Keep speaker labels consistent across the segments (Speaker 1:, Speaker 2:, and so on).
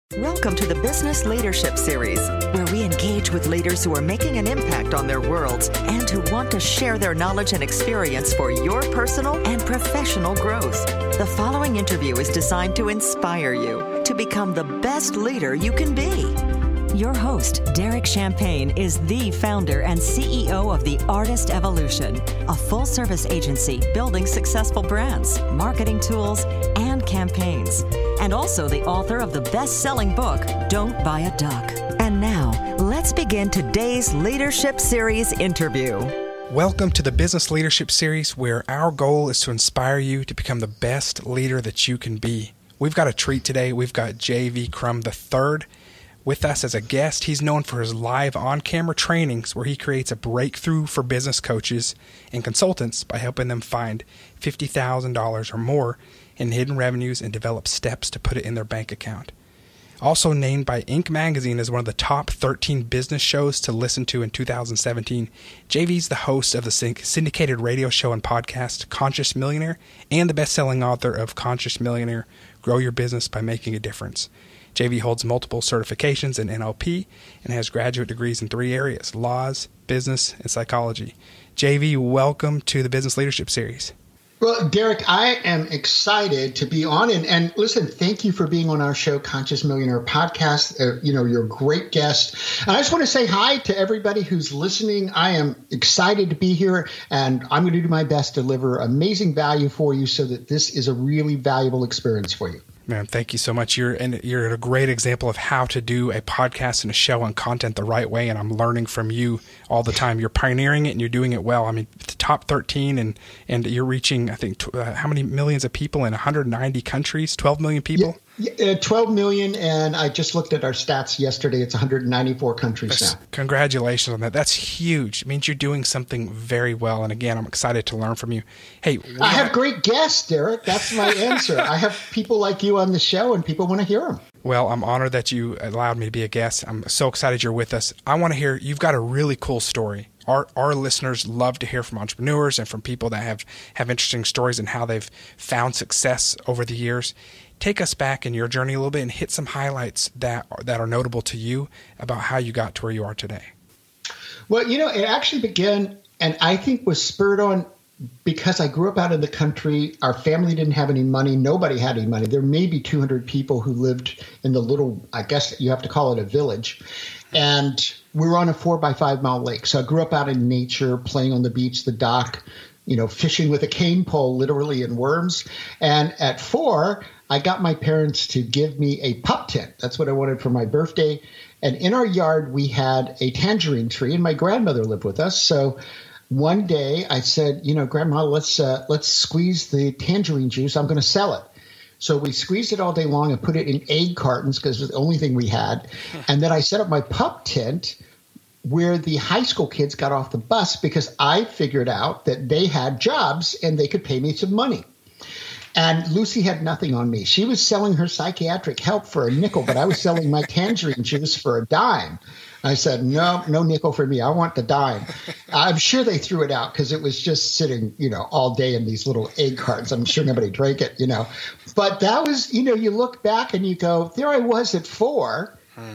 Speaker 1: Welcome to the Business Leadership Series, where we engage with leaders who are making an impact on their worlds and who want to share their knowledge and experience for your personal and professional growth. The following interview is designed to inspire you to become the best leader you can be. Your host, Derek Champagne, is the founder and CEO of The Artist Evolution, a full-service agency building successful brands, marketing tools, and campaigns, and also the author of the best-selling book, Don't Buy a Duck. And now, let's begin today's Leadership Series interview.
Speaker 2: Welcome to the Business Leadership Series, where our goal is to inspire you to become the best leader that you can be. We've got a treat today. We've got J.V. Crum III with us as a guest. He's known for his live on-camera trainings where he creates a breakthrough for business coaches and consultants by helping them find $50,000 or more in hidden revenues and develop steps to put it in their bank account. Also named by Inc. magazine as one of the top 13 business shows to listen to in 2017, JV's the host of the syndicated radio show and podcast Conscious Millionaire and the best-selling author of Conscious Millionaire, Grow Your Business by Making a Difference. JV holds multiple certifications in NLP and has graduate degrees in 3 areas: laws, business, and psychology. JV, welcome to the Business Leadership Series.
Speaker 3: Well, Derek, I am excited to be on. And listen, thank you for being on our show, Conscious Millionaire Podcast. You're a great guest. And I just want to say hi to everybody who's listening. I am excited to be here, and I'm going to do my best to deliver amazing value for you so that this is a really valuable experience for you.
Speaker 2: Man, thank you so much. You're a great example of how to do a podcast and a show on content the right way, and I'm learning from you all the time. You're pioneering it, and you're doing it well. I mean, the top 13, and you're reaching, I think, how many millions of people in 190 countries? 12 million people? Yeah,
Speaker 3: 12 million, and I just looked at our stats yesterday. It's 194 countries now.
Speaker 2: Congratulations on that. That's huge. It means you're doing something very well, and again, I'm excited to learn from you. Hey,
Speaker 3: I have great guests, Derek. That's my answer. I have people like you on the show, and people want to hear them.
Speaker 2: Well, I'm honored that you allowed me to be a guest. I'm so excited you're with us. I want to hear, you've got a really cool story. Our listeners love to hear from entrepreneurs and from people that have interesting stories and how they've found success over the years. Take us back in your journey a little bit and hit some highlights that are notable to you about how you got to where you are today.
Speaker 3: Well, it actually began, and I think was spurred on because I grew up out in the country. Our family didn't have any money. Nobody had any money. There may be 200 people who lived in the little, I guess you have to call it a village. And we were on a 4x5 mile lake. So I grew up out in nature, playing on the beach, the dock, fishing with a cane pole, literally in worms. And at 4, I got my parents to give me a pup tent. That's what I wanted for my birthday. And in our yard, we had a tangerine tree, and my grandmother lived with us. So one day I said, Grandma, let's squeeze the tangerine juice. I'm going to sell it. So we squeezed it all day long and put it in egg cartons because it was the only thing we had. And then I set up my pup tent where the high school kids got off the bus because I figured out that they had jobs and they could pay me some money. And Lucy had nothing on me. She was selling her psychiatric help for a nickel, but I was selling my tangerine juice for a dime. I said, no nickel for me. I want the dime. I'm sure they threw it out because it was just sitting, all day in these little egg cartons. I'm sure nobody drank it, But that was, you look back and you go, there I was at 4,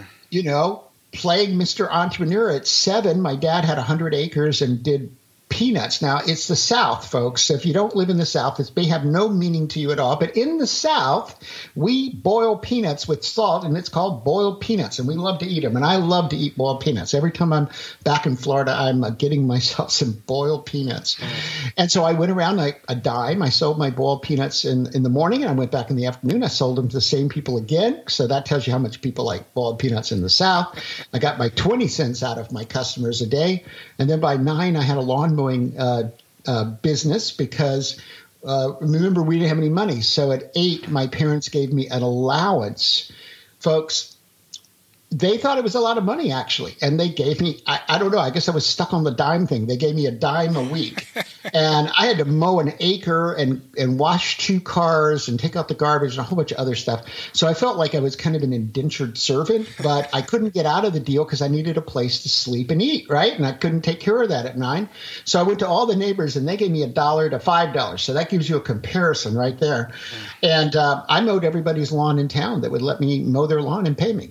Speaker 3: playing Mr. Entrepreneur. At 7, my dad had 100 acres and did peanuts. Now, it's the South, folks. So if you don't live in the South, this may have no meaning to you at all. But in the South, we boil peanuts with salt, and it's called boiled peanuts, and we love to eat them. And I love to eat boiled peanuts. Every time I'm back in Florida, I'm getting myself some boiled peanuts. And so I went around a dime. I sold my boiled peanuts in the morning, and I went back in the afternoon. I sold them to the same people again. So that tells you how much people like boiled peanuts in the South. I got my 20 cents out of my customers a day. And then by 9, I had a lawn mowing business because remember, we didn't have any money. So at 8, my parents gave me an allowance. Folks, they thought it was a lot of money, actually. And they gave me, I don't know, I guess I was stuck on the dime thing. They gave me $0.10 a week. And I had to mow an acre and wash 2 cars and take out the garbage and a whole bunch of other stuff. So I felt like I was kind of an indentured servant, but I couldn't get out of the deal because I needed a place to sleep and eat, right? And I couldn't take care of that at 9. So I went to all the neighbors and they gave me $1 to $5. So that gives you a comparison right there. And I mowed everybody's lawn in town that would let me mow their lawn and pay me.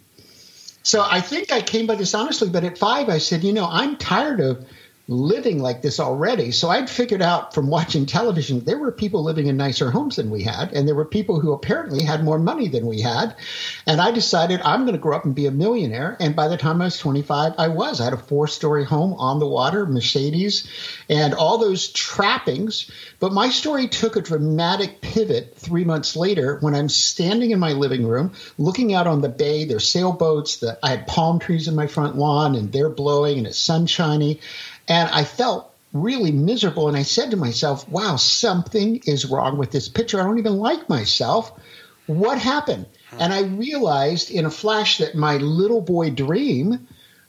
Speaker 3: So I think I came by this honestly, but at 5, I said, I'm tired of living like this already. So I'd figured out from watching television, there were people living in nicer homes than we had, and there were people who apparently had more money than we had. And I decided I'm going to grow up and be a millionaire. And by the time I was 25, I was. I had a 4-story home on the water, Mercedes, and all those trappings. But my story took a dramatic pivot 3 months later when I'm standing in my living room, looking out on the bay. There's sailboats. I had palm trees in my front lawn, and they're blowing, and it's sunshiny. And I felt really miserable. And I said to myself, wow, something is wrong with this picture. I don't even like myself. What happened? And I realized in a flash that my little boy dream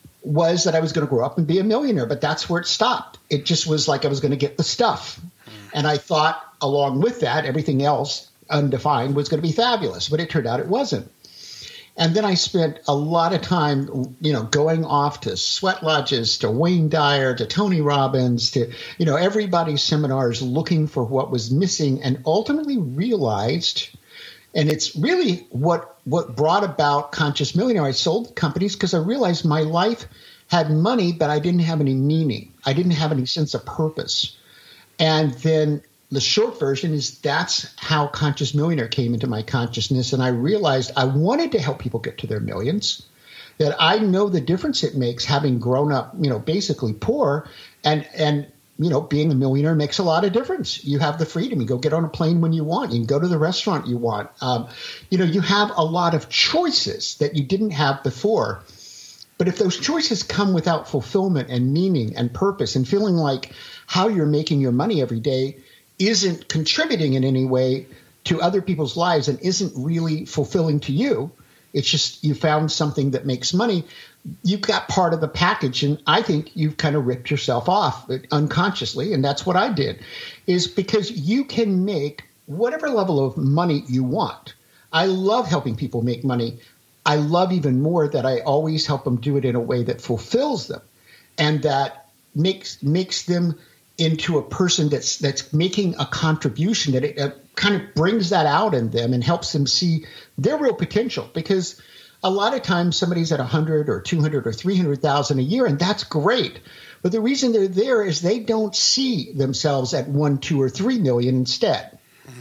Speaker 3: was that I was going to grow up and be a millionaire. But that's where it stopped. It just was like I was going to get the stuff. And I thought along with that, everything else undefined was going to be fabulous. But it turned out it wasn't. And then I spent a lot of time, going off to sweat lodges, to Wayne Dyer, to Tony Robbins, to, everybody's seminars looking for what was missing, and ultimately realized, and it's really what brought about Conscious Millionaire. I sold companies because I realized my life had money, but I didn't have any meaning. I didn't have any sense of purpose. And then the short version is that's how Conscious Millionaire came into my consciousness. And I realized I wanted to help people get to their millions, that I know the difference it makes having grown up, basically poor, and being a millionaire makes a lot of difference. You have the freedom. You go get on a plane when you want. You can go to the restaurant you want. You have a lot of choices that you didn't have before. But if those choices come without fulfillment and meaning and purpose and feeling like how you're making your money every day isn't contributing in any way to other people's lives and isn't really fulfilling to you, it's just you found something that makes money, you've got part of the package. And I think you've kind of ripped yourself off unconsciously. And that's what I did, is because you can make whatever level of money you want. I love helping people make money. I love even more that I always help them do it in a way that fulfills them and that makes them into a person that's making a contribution, that it kind of brings that out in them and helps them see their real potential. Because a lot of times somebody's at 100 or 200 or 300,000 a year, and that's great. But the reason they're there is they don't see themselves at 1, 2, or 3 million instead. Mm-hmm.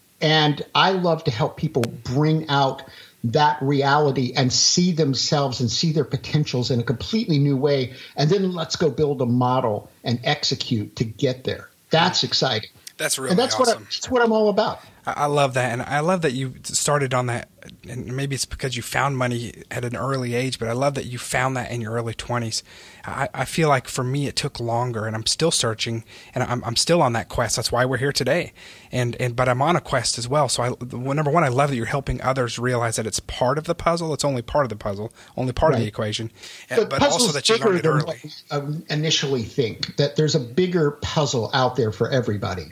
Speaker 3: And I love to help people bring out that reality and see themselves and see their potentials in a completely new way. And then let's go build a model and execute to get there. That's exciting.
Speaker 2: That's really
Speaker 3: and that's
Speaker 2: awesome.
Speaker 3: That's what I'm all about.
Speaker 2: I love that. And I love that you started on that. And maybe it's because you found money at an early age, but I love that you found that in your early 20s. I feel like for me, it took longer, and I'm still searching, and I'm still on that quest. That's why we're here today. But I'm on a quest as well. So number one, I love that you're helping others realize that it's part of the puzzle. It's only part of the puzzle, only part of the equation. But also that you learned it early.
Speaker 3: Initially think that there's a bigger puzzle out there for everybody.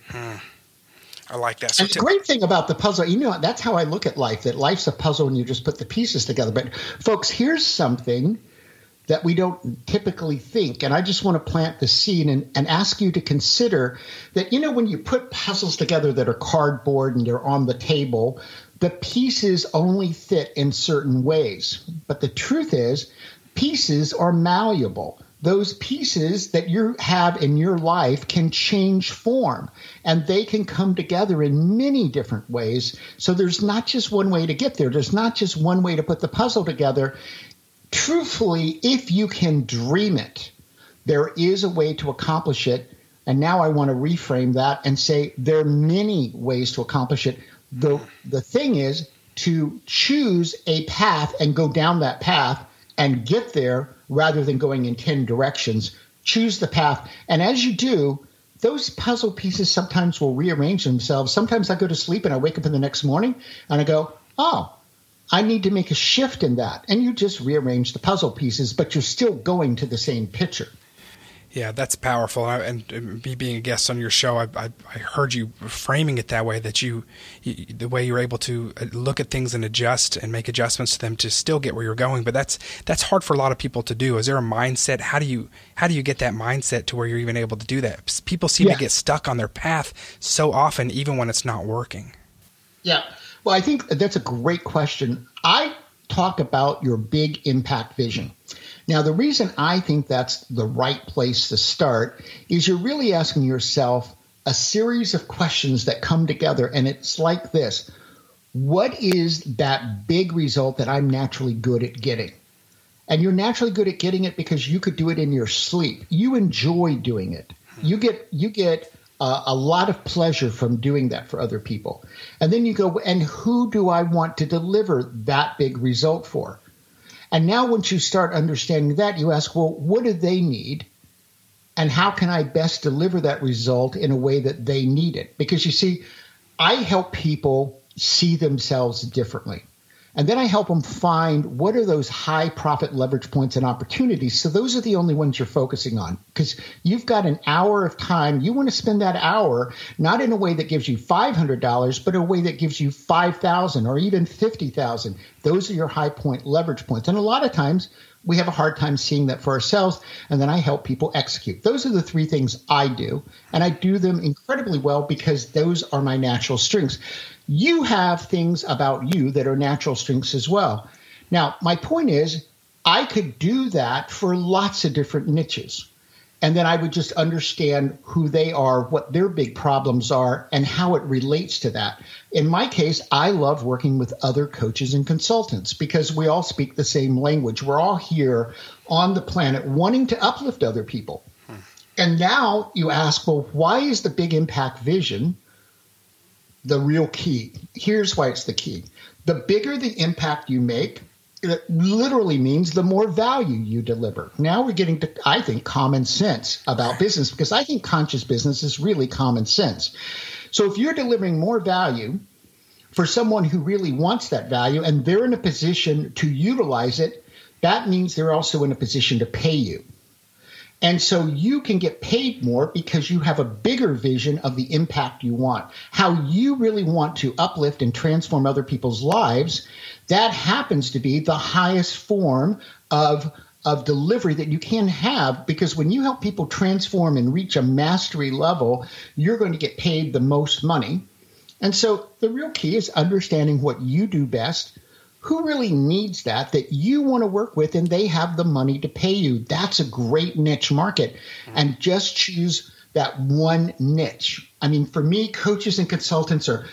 Speaker 2: I like that.
Speaker 3: And the great thing about the puzzle, that's how I look at life, that life's a puzzle and you just put the pieces together. But folks, here's something that we don't typically think. And I just want to plant the seed and ask you to consider that, when you put puzzles together that are cardboard and they're on the table, the pieces only fit in certain ways. But the truth is, pieces are malleable. Those pieces that you have in your life can change form, and they can come together in many different ways. So there's not just one way to get there. There's not just one way to put the puzzle together. Truthfully, if you can dream it, there is a way to accomplish it. And now I want to reframe that and say there are many ways to accomplish it. The thing is to choose a path and go down that path and get there rather than going in 10 directions. Choose the path. And as you do, those puzzle pieces sometimes will rearrange themselves. Sometimes I go to sleep and I wake up in the next morning and I go, oh, I need to make a shift in that. And you just rearrange the puzzle pieces, but you're still going to the same picture.
Speaker 2: Yeah, that's powerful. And me being a guest on your show, I heard you framing it that way, that the way you're able to look at things and adjust and make adjustments to them to still get where you're going. But that's hard for a lot of people to do. Is there a mindset? How do you get that mindset to where you're even able to do that? People seem to get stuck on their path so often, even when it's not working.
Speaker 3: Yeah. Well, I think that's a great question. I talk about your big impact vision. Now, the reason I think that's the right place to start is you're really asking yourself a series of questions that come together, and it's like this. What is that big result that I'm naturally good at getting? And you're naturally good at getting it because you could do it in your sleep. You enjoy doing it. You get a lot of pleasure from doing that for other people. And then you go, and who do I want to deliver that big result for? And now once you start understanding that, you ask, well, what do they need? And how can I best deliver that result in a way that they need it? Because you see, I help people see themselves differently. And then I help them find what are those high profit leverage points and opportunities. So those are the only ones you're focusing on, because you've got an hour of time. You want to spend that hour not in a way that gives you $500, but a way that gives you $5,000 or even $50,000. Those are your high point leverage points. And a lot of times we have a hard time seeing that for ourselves. And then I help people execute. Those are the three things I do. And I do them incredibly well because those are my natural strengths. You have things about you that are natural strengths as well. Now, my point is, I could do that for lots of different niches. And then I would just understand who they are, what their big problems are, and how it relates to that. In my case, I love working with other coaches and consultants because we all speak the same language. We're all here on the planet wanting to uplift other people. And now you ask, well, why is the big impact vision the real key? Here's why it's the key. The bigger the impact you make, it literally means the more value you deliver. Now we're getting to, I think, common sense about business, because I think conscious business is really common sense. So if you're delivering more value for someone who really wants that value and they're in a position to utilize it, that means they're also in a position to pay you. And so you can get paid more because you have a bigger vision of the impact you want, how you really want to uplift and transform other people's lives. That happens to be the highest form of delivery that you can have, because when you help people transform and reach a mastery level, you're going to get paid the most money. And so the real key is understanding what you do best. Who really needs that you want to work with, and they have the money to pay you? That's a great niche market. And just choose that one niche. I mean, for me, coaches and consultants are,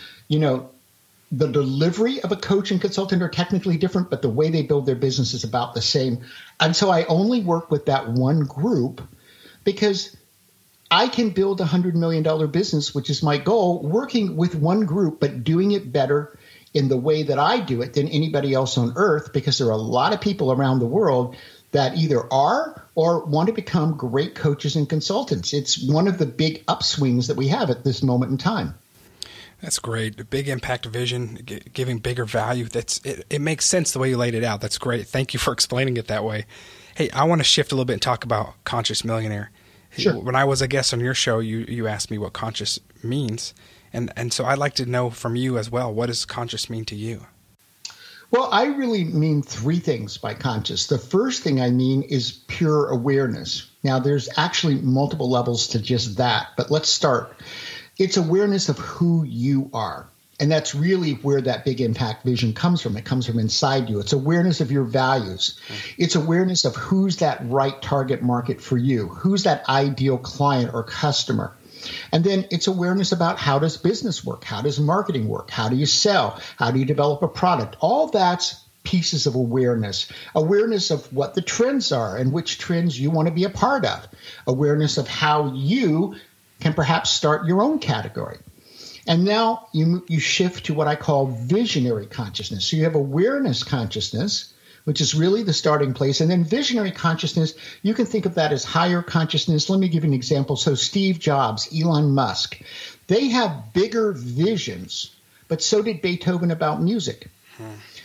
Speaker 3: the delivery of a coach and consultant are technically different, but the way they build their business is about the same. And so I only work with that one group because I can build a $100 million business, which is my goal, working with one group, but doing it better in the way that I do it than anybody else on earth, because there are a lot of people around the world that either are or want to become great coaches and consultants. It's one of the big upswings that we have at this moment in time.
Speaker 2: That's great. A big impact vision, giving bigger value. It makes sense the way you laid it out. That's great. Thank you for explaining it that way. Hey, I want to shift a little bit and talk about Conscious Millionaire.
Speaker 3: Sure.
Speaker 2: When I was a guest on your show, you asked me what conscious means. And so I'd like to know from you as well, what does conscious mean to you?
Speaker 3: Well, I really mean three things by conscious. The first thing I mean is pure awareness. Now, there's actually multiple levels to just that, but let's start. It's awareness of who you are. And that's really where that big impact vision comes from. It comes from inside you. It's awareness of your values. It's awareness of who's that right target market for you. Who's that ideal client or customer? And then it's awareness about how does business work? How does marketing work? How do you sell? How do you develop a product? All that's pieces of awareness. Awareness of what the trends are and which trends you want to be a part of. Awareness of how you can perhaps start your own category. And now you shift to what I call visionary consciousness. So you have awareness consciousness, which is really the starting place. And then visionary consciousness, you can think of that as higher consciousness. Let me give you an example. So Steve Jobs, Elon Musk, they have bigger visions, but so did Beethoven about music.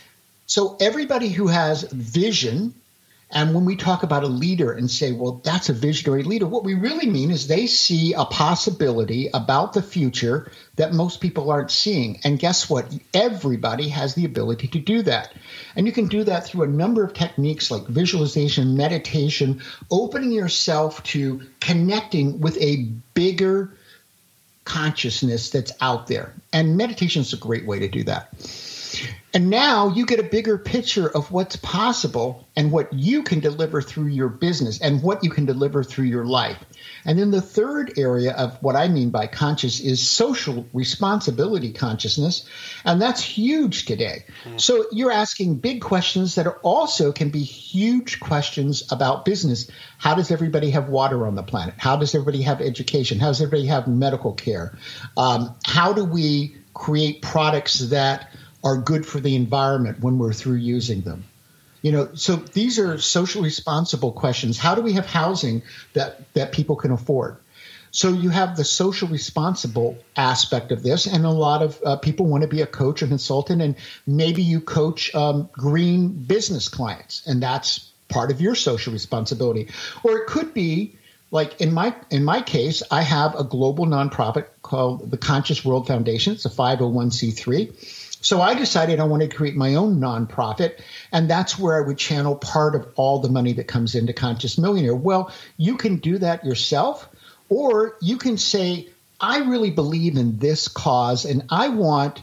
Speaker 3: So everybody who has vision, and when we talk about a leader and say, well, that's a visionary leader, what we really mean is they see a possibility about the future that most people aren't seeing. And guess what? Everybody has the ability to do that. And you can do that through a number of techniques like visualization, meditation, opening yourself to connecting with a bigger consciousness that's out there. And meditation is a great way to do that. And now you get a bigger picture of what's possible and what you can deliver through your business and what you can deliver through your life. And then the third area of what I mean by conscious is social responsibility consciousness. And that's huge today. So you're asking big questions that are also can be huge questions about business. How does everybody have water on the planet? How does everybody have education? How does everybody have medical care? How do we create products that are good for the environment when we're through using them? So these are socially responsible questions. How do we have housing that people can afford? So you have the social responsible aspect of this, and a lot of people want to be a coach or consultant, and maybe you coach green business clients, and that's part of your social responsibility. Or it could be like in my case, I have a global nonprofit called the Conscious World Foundation. It's a 501c3. So I decided I wanted to create my own nonprofit, and that's where I would channel part of all the money that comes into Conscious Millionaire. Well, you can do that yourself, or you can say, I really believe in this cause, and I want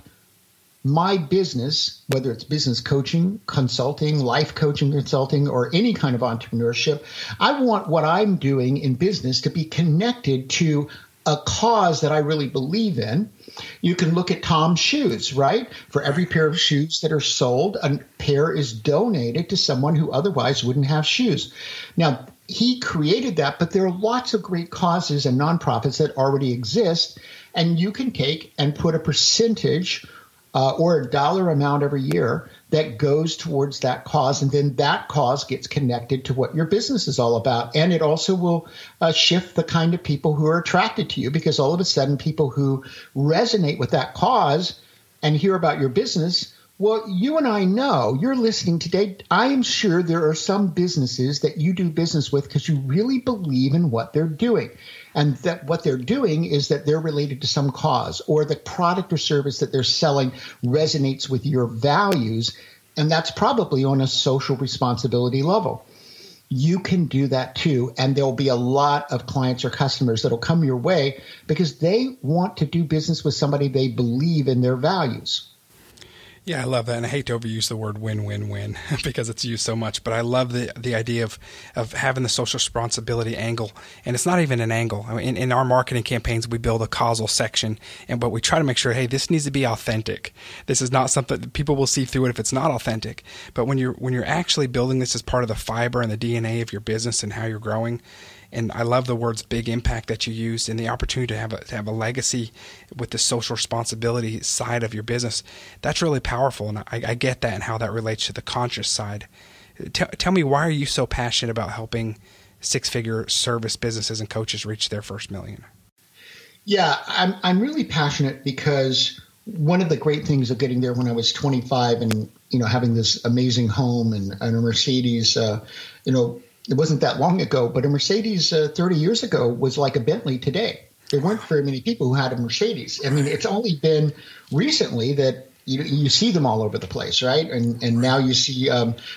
Speaker 3: my business, whether it's business coaching, consulting, life coaching, consulting, or any kind of entrepreneurship, I want what I'm doing in business to be connected to a cause that I really believe in. You can look at Tom's shoes, right? For every pair of shoes that are sold, a pair is donated to someone who otherwise wouldn't have shoes. Now, he created that, but there are lots of great causes and nonprofits that already exist, and you can take and put a percentage or a dollar amount every year that goes towards that cause, and then that cause gets connected to what your business is all about. And it also will shift the kind of people who are attracted to you, because all of a sudden people who resonate with that cause and hear about your business, well, you and I know, you're listening today, I am sure there are some businesses that you do business with because you really believe in what they're doing. And that what they're doing is that they're related to some cause, or the product or service that they're selling resonates with your values. And that's probably on a social responsibility level. You can do that too. And there'll be a lot of clients or customers that'll come your way because they want to do business with somebody they believe in their values.
Speaker 2: Yeah, I love that. And I hate to overuse the word win-win-win because it's used so much, but I love the idea of having the social responsibility angle. And it's not even an angle. I mean, in our marketing campaigns, we build a causal section, but we try to make sure, hey, this needs to be authentic. This is not something that people will see through it if it's not authentic. But when you're actually building this as part of the fiber and the DNA of your business and how you're growing, and I love the words big impact that you used, and the opportunity to have a legacy with the social responsibility side of your business. That's really powerful, and I get that and how that relates to the conscious side. Tell me, why are you so passionate about helping six-figure service businesses and coaches reach their first million?
Speaker 3: Yeah, I'm really passionate because one of the great things of getting there when I was 25 and having this amazing home and a Mercedes, it wasn't that long ago, but a Mercedes 30 years ago was like a Bentley today. There weren't very many people who had a Mercedes. I mean, it's only been recently that you see them all over the place, right? And now you see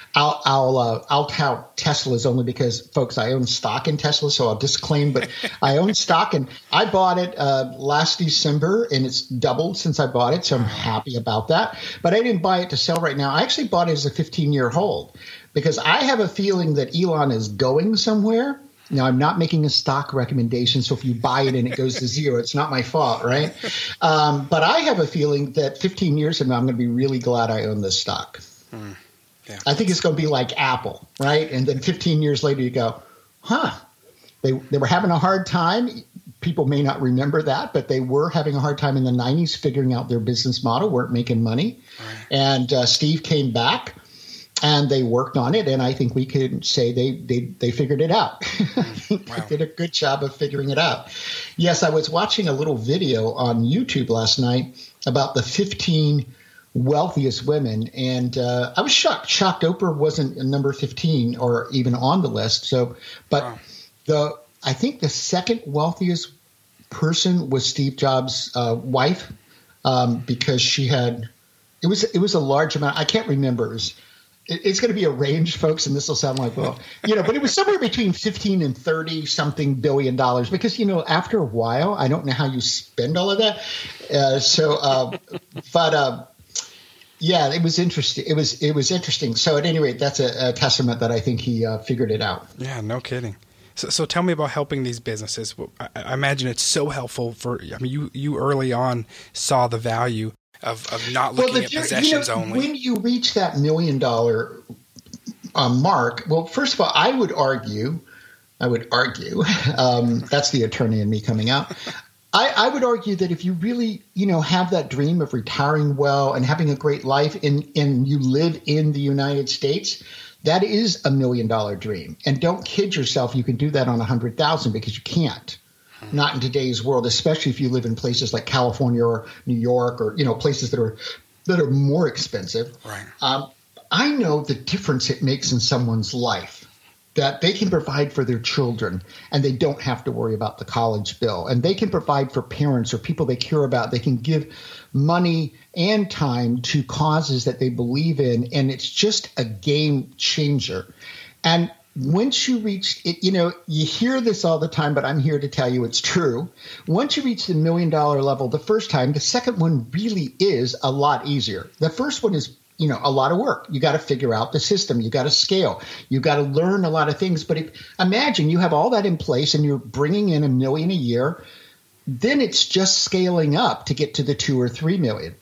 Speaker 3: I'll tout Teslas only because, folks, I own stock in Tesla, so I'll disclaim, but I own stock, and I bought it last December, and it's doubled since I bought it, so I'm happy about that. But I didn't buy it to sell right now. I actually bought it as a 15-year hold because I have a feeling that Elon is going somewhere. Now, I'm not making a stock recommendation, so if you buy it and it goes to zero, it's not my fault, right? But I have a feeling that 15 years from now, I'm going to be really glad I own this stock. Yeah. I think it's going to be like Apple, right? And then 15 years later, you go, they were having a hard time. People may not remember that, but they were having a hard time in the 90s figuring out their business model, weren't making money. Right. And Steve came back. And they worked on it, and I think we could say they figured it out. Wow. They did a good job of figuring it out. Yes, I was watching a little video on YouTube last night about the 15 wealthiest women. And I was shocked Oprah wasn't number 15 or even on the list. So, but wow. I think the second wealthiest person was Steve Jobs' wife, because she had, it was a large amount. I can't remember. It's going to be a range, folks, and this will sound like, well, but it was somewhere between 15 and 30 something $billion, because, after a while, I don't know how you spend all of that. Yeah, it was interesting. It was interesting. So at any rate, that's a testament that I think he figured it out.
Speaker 2: Yeah, no kidding. So tell me about helping these businesses. I imagine it's so helpful you early on saw the value of not looking at possessions only.
Speaker 3: When you reach that $1 million mark, well, first of all, I would argue, that's the attorney in me coming out. I would argue that if you really, have that dream of retiring well and having a great life and you live in the United States, that is $1 million dream. And don't kid yourself, you can do that on 100,000, because you can't. Not in today's world, especially if you live in places like California or New York or, places that are more expensive.
Speaker 2: Right.
Speaker 3: I know the difference it makes in someone's life, that they can provide for their children and they don't have to worry about the college bill, and they can provide for parents or people they care about. They can give money and time to causes that they believe in, and it's just a game changer. And once you reach it, you hear this all the time, but I'm here to tell you it's true. Once you reach the $1 million level the first time, the second one really is a lot easier. The first one is, a lot of work. You got to figure out the system. You got to scale. You got to learn a lot of things. But imagine you have all that in place and you're bringing in $1 million a year. Then it's just scaling up to get to the 2 or 3 million.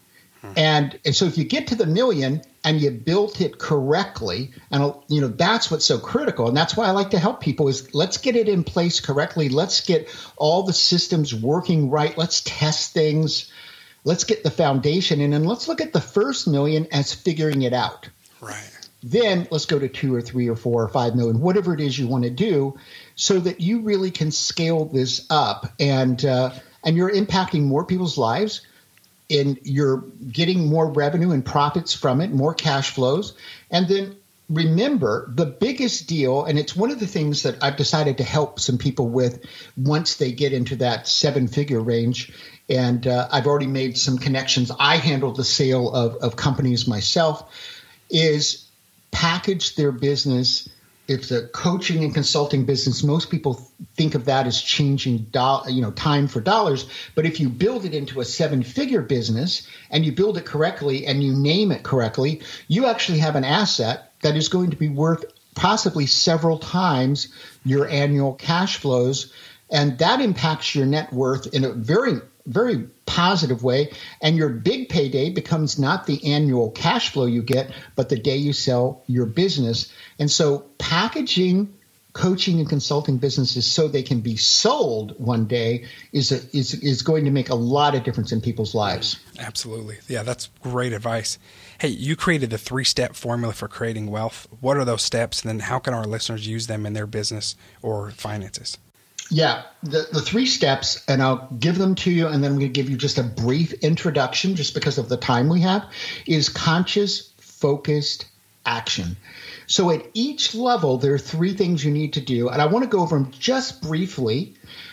Speaker 3: And so if you get to the $1 million and you built it correctly, and that's what's so critical, and that's why I like to help people, is let's get it in place correctly. Let's get all the systems working right. Let's test things. Let's get the foundation in, and let's look at the first $1 million as figuring it out.
Speaker 2: Right.
Speaker 3: Then let's go to 2 or 3 or 4 or 5 million, whatever it is you want to do, so that you really can scale this up, and you're impacting more people's lives. And you're getting more revenue and profits from it, more cash flows. And then remember, the biggest deal, and it's one of the things that I've decided to help some people with once they get into that 7-figure range, and I've already made some connections. I handle the sale of companies myself, is package their business. It's a coaching and consulting business. Most people think of that as changing time for dollars. But if you build it into a 7-figure business and you build it correctly and you name it correctly, you actually have an asset that is going to be worth possibly several times your annual cash flows. And that impacts your net worth in a very, very positive way. And your big payday becomes not the annual cash flow you get, but the day you sell your business. And so packaging coaching and consulting businesses so they can be sold one day is going to make a lot of difference in people's lives.
Speaker 2: Absolutely. Yeah, that's great advice. Hey, you created the 3-step formula for creating wealth. What are those steps, and then how can our listeners use them in their business or finances?
Speaker 3: Yeah, the 3 steps, and I'll give them to you, and then I'm going to give you just a brief introduction just because of the time we have, is conscious, focused action. So at each level, there are 3 things you need to do, and I want to go over them just briefly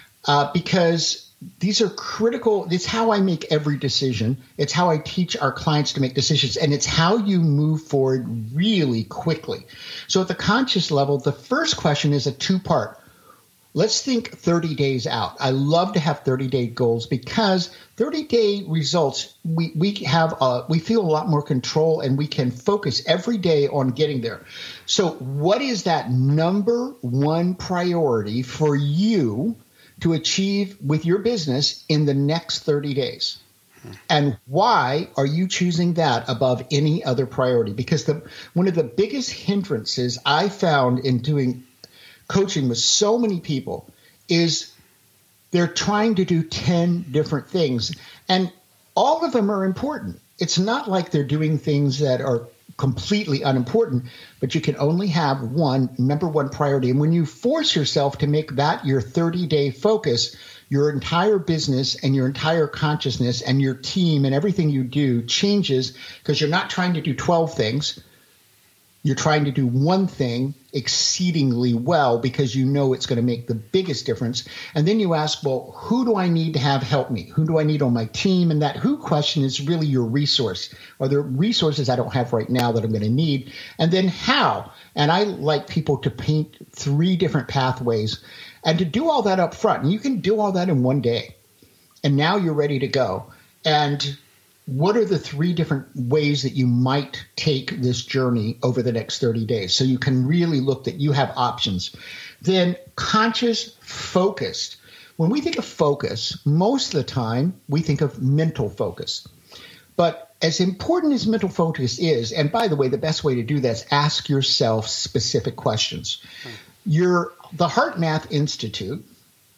Speaker 3: because these are critical. It's how I make every decision. It's how I teach our clients to make decisions, and it's how you move forward really quickly. So at the conscious level, the first question is a 2-part. Let's think 30 days out. I love to have 30-day goals because 30-day results, we feel a lot more control, and we can focus every day on getting there. So what is that number 1 priority for you to achieve with your business in the next 30 days? And why are you choosing that above any other priority? Because one of the biggest hindrances I found in doing coaching with so many people is they're trying to do 10 different things, and all of them are important. It's not like they're doing things that are completely unimportant, but you can only have number one priority. And when you force yourself to make that your 30-day focus, your entire business and your entire consciousness and your team and everything you do changes because you're not trying to do 12 things. You're trying to do one thing exceedingly well because you know it's going to make the biggest difference. And then you ask, well, who do I need to have help me? Who do I need on my team? And that who question is really your resource. Are there resources I don't have right now that I'm going to need? And then how? And I like people to paint 3 different pathways and to do all that up front. And you can do all that in one day. And now you're ready to go. And what are the 3 different ways that you might take this journey over the next 30 days? So you can really look that you have options. Then conscious, focused. When we think of focus, most of the time we think of mental focus. But as important as mental focus is, and by the way, the best way to do that is ask yourself specific questions. The HeartMath Institute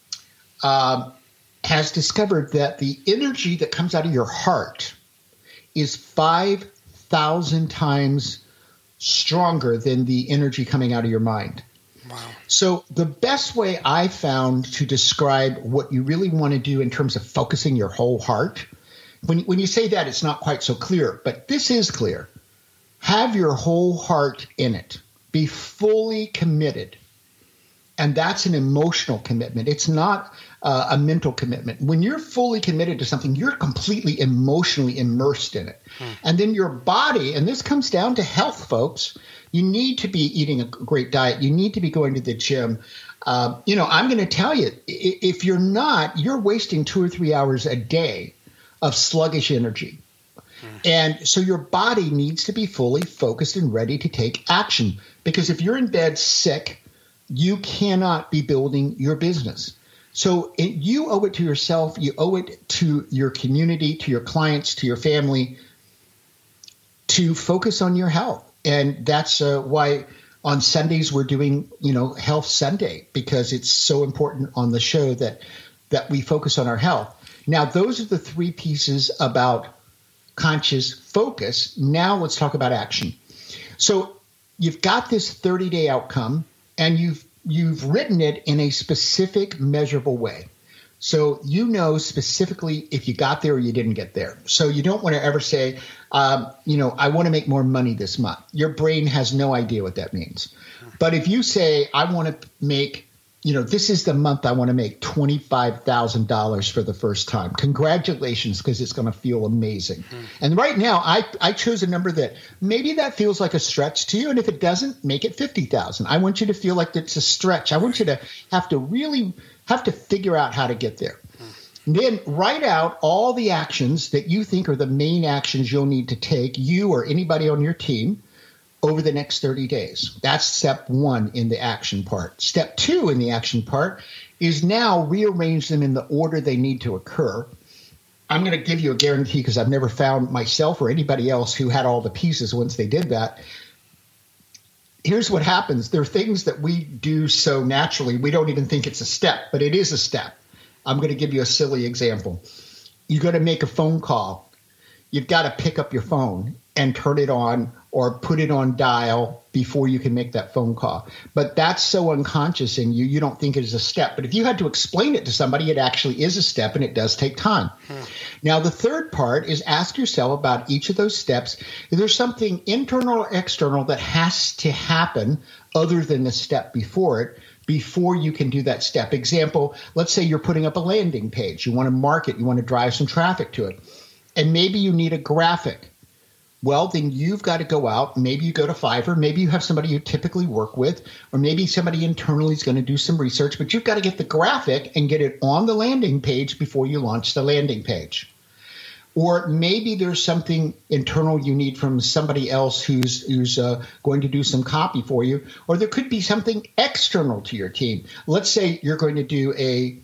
Speaker 3: has discovered that the energy that comes out of your heart is 5,000 times stronger than the energy coming out of your mind.
Speaker 2: Wow.
Speaker 3: So the best way I found to describe what you really want to do in terms of focusing your whole heart, when you say that, it's not quite so clear, but this is clear. Have your whole heart in it. Be fully committed. And that's an emotional commitment. It's not a mental commitment. When you're fully committed to something, you're completely emotionally immersed in it. And then your body, and this comes down to health, folks, you need to be eating a great diet. You need to be going to the gym. I'm going to tell you, if you're not, you're wasting 2 or 3 hours a day of sluggish energy. And so your body needs to be fully focused and ready to take action. Because if you're in bed sick, you cannot be building your business. So you owe it to yourself. You owe it to your community, to your clients, to your family to focus on your health. And that's why on Sundays we're doing, Health Sunday, because it's so important on the show that we focus on our health. Now, those are the 3 pieces about conscious focus. Now let's talk about action. So you've got this 30-day outcome, and you've written it in a specific, measurable way. So you know specifically if you got there or you didn't get there. So you don't want to ever say, I want to make more money this month. Your brain has no idea what that means. But if you say, I want to make, this is the month I want to make $25,000 for the first time. Congratulations, because it's going to feel amazing. And right now, I chose a number that maybe that feels like a stretch to you. And if it doesn't, make it 50,000. I want you to feel like it's a stretch. I want you to have to figure out how to get there. And then write out all the actions that you think are the main actions you'll need to take, you or anybody on your team, over the next 30 days. That's step 1 in the action part. Step 2 in the action part is now rearrange them in the order they need to occur. I'm going to give you a guarantee because I've never found myself or anybody else who had all the pieces once they did that. Here's what happens. There are things that we do so naturally, we don't even think it's a step, but it is a step. I'm going to give you a silly example. You got to make a phone call. You've got to pick up your phone and turn it on or put it on dial before you can make that phone call. But that's so unconscious in you, you don't think it is a step. But if you had to explain it to somebody, it actually is a step, and it does take time. Now, the third part is ask yourself about each of those steps. Is there something internal or external that has to happen other than the step before it, before you can do that step? Example, let's say you're putting up a landing page. You want to market. You want to drive some traffic to it. And maybe you need a graphic. Well, then you've got to go out. Maybe you go to Fiverr. Maybe you have somebody you typically work with, or maybe somebody internally is going to do some research, but you've got to get the graphic and get it on the landing page before you launch the landing page. Or maybe there's something internal you need from somebody else who's going to do some copy for you. Or there could be something external to your team. Let's say you're going to do a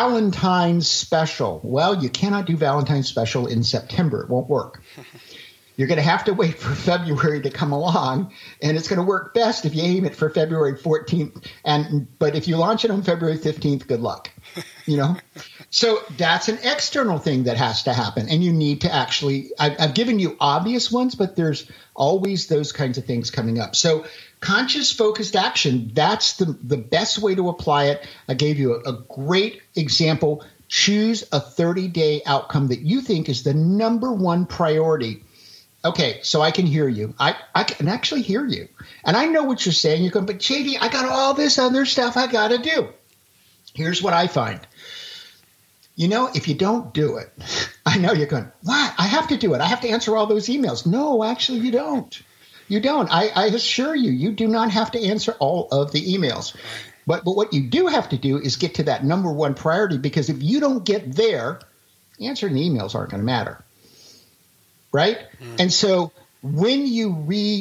Speaker 3: Valentine's special. Well, you cannot do Valentine's special in September. It won't work. You're going to have to wait for February to come along, and it's going to work best if you aim it for February 14th. But if you launch it on February 15th, good luck. So that's an external thing that has to happen, and you need to actually. I've given you obvious ones, but there's always those kinds of things coming up. So conscious focused action, that's the best way to apply it. I gave you a great example. Choose a 30-day outcome that you think is the number one priority. Okay, so I can hear you. I can actually hear you. And I know what you're saying. You're going, but JV, I got all this other stuff I got to do. Here's what I find. If you don't do it, I know you're going, what? I have to do it. I have to answer all those emails. No, actually, you don't. You don't. I assure you, you do not have to answer all of the emails. But what you do have to do is get to that number one priority, because if you don't get there, answering the emails aren't going to matter. Right? And so when you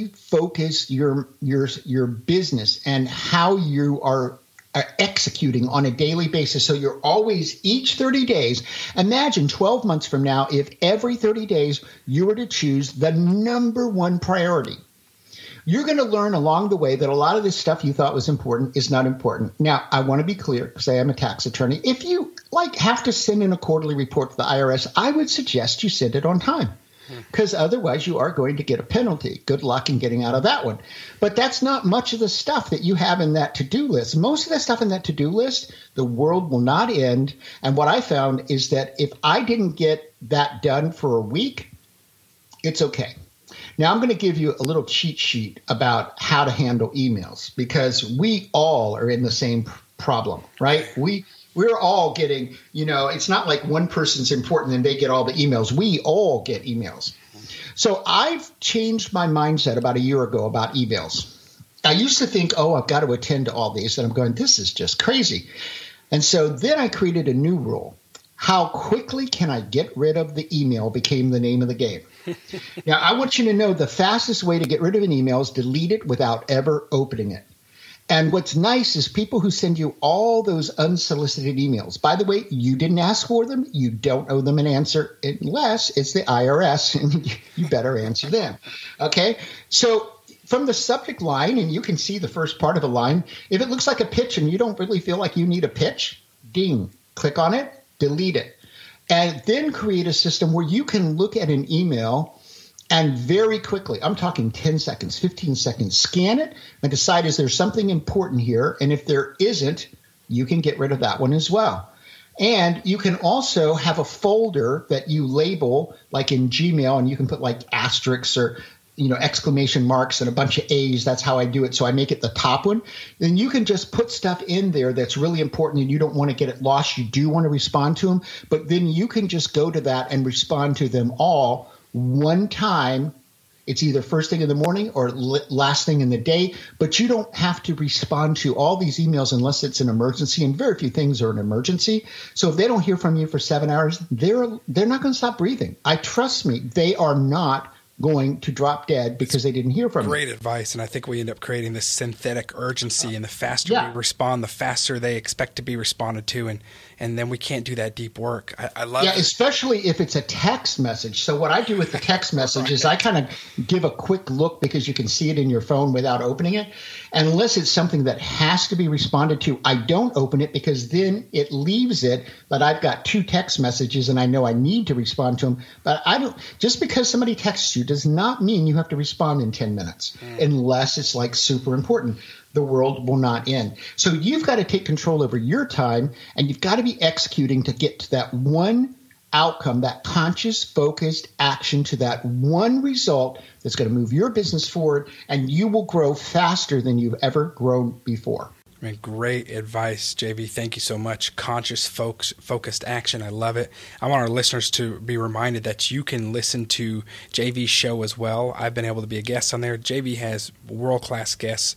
Speaker 3: refocus your business and how you are executing on a daily basis, so you're always each 30 days, imagine 12 months from now if every 30 days you were to choose the number one priority. You're going to learn along the way that a lot of this stuff you thought was important is not important. Now, I want to be clear, because I am a tax attorney. If you have to send in a quarterly report to the IRS, I would suggest you send it on time, because otherwise you are going to get a penalty. Good luck in getting out of that one. But that's not much of the stuff that you have in that to-do list. Most of the stuff in that to-do list, the world will not end. And what I found is that if I didn't get that done for a week, it's okay. Now, I'm going to give you a little cheat sheet about how to handle emails, because we all are in the same problem, right? We're all getting, it's not like one person's important and they get all the emails. We all get emails. So I've changed my mindset about a year ago about emails. I used to think, I've got to attend to all these. And I'm going, this is just crazy. And so then I created a new rule. How quickly can I get rid of the email became the name of the game. Now, I want you to know the fastest way to get rid of an email is delete it without ever opening it. And what's nice is people who send you all those unsolicited emails. By the way, you didn't ask for them. You don't owe them an answer unless it's the IRS, and you better answer them. Okay? So from the subject line, and you can see the first part of a line, if it looks like a pitch and you don't really feel like you need a pitch, ding, click on it, delete it. And then create a system where you can look at an email and very quickly, I'm talking 10 seconds, 15 seconds, scan it and decide, is there something important here? And if there isn't, you can get rid of that one as well. And you can also have a folder that you label, like in Gmail, and you can put like asterisks or exclamation marks and a bunch of A's. That's how I do it. So I make it the top one. Then you can just put stuff in there that's really important and you don't want to get it lost. You do want to respond to them, but then you can just go to that and respond to them all one time. It's either first thing in the morning or last thing in the day, but you don't have to respond to all these emails unless it's an emergency, and very few things are an emergency. So if they don't hear from you for 7 hours, they're not going to stop breathing. Trust me, they are not going to drop dead because they didn't hear from you.
Speaker 2: Great advice. And I think we end up creating this synthetic urgency, and the faster we respond, the faster they expect to be responded to. And then we can't do that deep work. I love it.
Speaker 3: Especially if it's a text message. So what I do with the text message is I kind of give a quick look, because you can see it in your phone without opening it. And unless it's something that has to be responded to, I don't open it, because then it leaves it. But I've got 2 text messages and I know I need to respond to them. But I don't. Just because somebody texts you does not mean you have to respond in 10 minutes unless it's like super important. The world will not end. So you've got to take control over your time, and you've got to be executing to get to that one outcome, that conscious, focused action, to that one result that's going to move your business forward, and you will grow faster than you've ever grown before.
Speaker 2: Great advice, JV. Thank you so much. Conscious, focused action. I love it. I want our listeners to be reminded that you can listen to JV's show as well. I've been able to be a guest on there. JV has world-class guests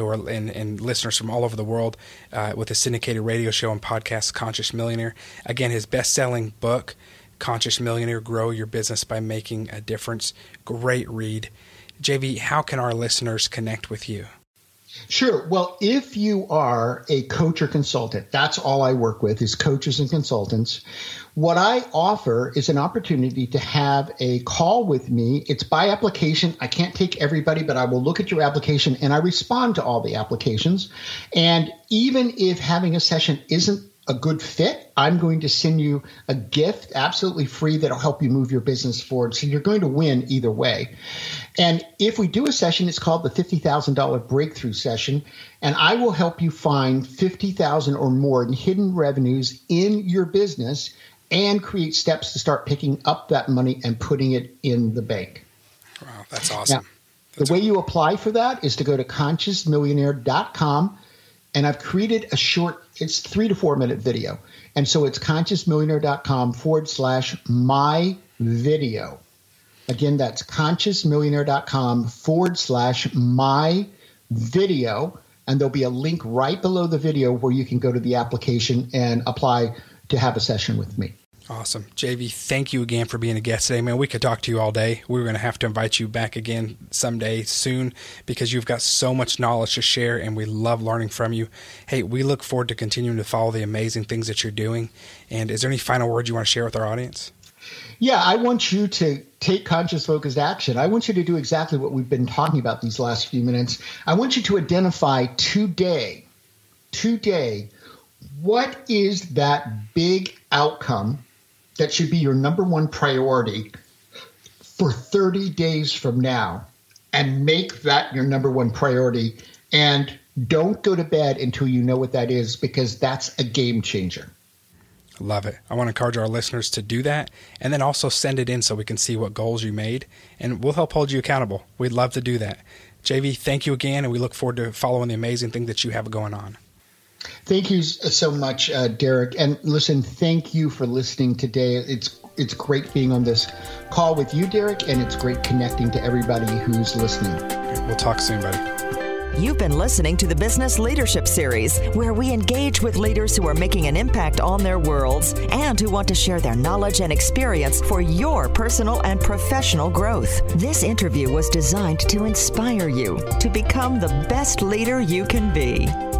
Speaker 2: and listeners from all over the world with a syndicated radio show and podcast, Conscious Millionaire. Again, his best-selling book, Conscious Millionaire, Grow Your Business by Making a Difference. Great read. JV, how can our listeners connect with you?
Speaker 3: Sure. Well, if you are a coach or consultant, that's all I work with is coaches and consultants. What I offer is an opportunity to have a call with me. It's by application. I can't take everybody, but I will look at your application and I respond to all the applications. And even if having a session isn't a good fit, I'm going to send you a gift absolutely free that'll help you move your business forward. So you're going to win either way. And if we do a session, it's called the $50,000 breakthrough session. And I will help you find $50,000 or more in hidden revenues in your business and create steps to start picking up that money and putting it in the bank.
Speaker 2: Wow, that's awesome.
Speaker 3: Now, the way you apply for that is to go to consciousmillionaire.com. And I've created a short, it's 3 to 4 minute video. And so it's consciousmillionaire.com/my video. Again, that's consciousmillionaire.com/my video. And there'll be a link right below the video where you can go to the application and apply to have a session with me.
Speaker 2: Awesome. JV, thank you again for being a guest today. Man, we could talk to you all day. We're going to have to invite you back again someday soon because you've got so much knowledge to share and we love learning from you. Hey, we look forward to continuing to follow the amazing things that you're doing. And is there any final words you want to share with our audience?
Speaker 3: Yeah, I want you to take conscious focused action. I want you to do exactly what we've been talking about these last few minutes. I want you to identify today, what is that big outcome that should be your number one priority for 30 days from now, and make that your number one priority. And don't go to bed until you know what that is, because that's a game changer.
Speaker 2: Love it. I want to encourage our listeners to do that, and then also send it in so we can see what goals you made, and we'll help hold you accountable. We'd love to do that. JV, thank you again, and we look forward to following the amazing thing that you have going on.
Speaker 3: Thank you so much, Derek. And listen, thank you for listening today. It's great being on this call with you, Derek, and it's great connecting to everybody who's listening.
Speaker 2: Okay, we'll talk soon, buddy.
Speaker 1: You've been listening to the Business Leadership Series, where we engage with leaders who are making an impact on their worlds and who want to share their knowledge and experience for your personal and professional growth. This interview was designed to inspire you to become the best leader you can be.